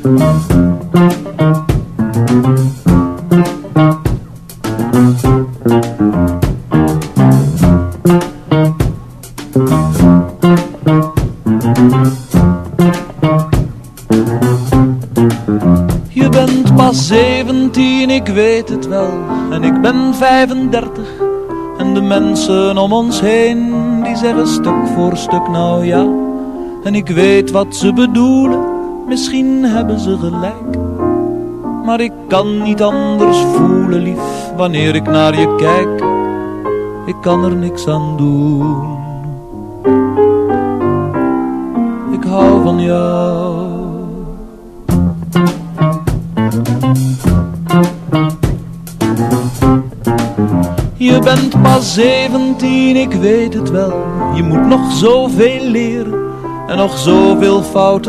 Je bent pas 17, ik weet het wel, en ik ben 35. En de mensen om ons heen, die zeggen stuk voor stuk nou ja. En ik weet wat ze bedoelen, misschien hebben ze gelijk. Maar ik kan niet anders voelen, lief, wanneer ik naar je kijk. Ik kan er niks aan doen. Ik hou van jou. Je bent pas 17, ik weet het wel. Je moet nog zoveel leren en nog zoveel fouten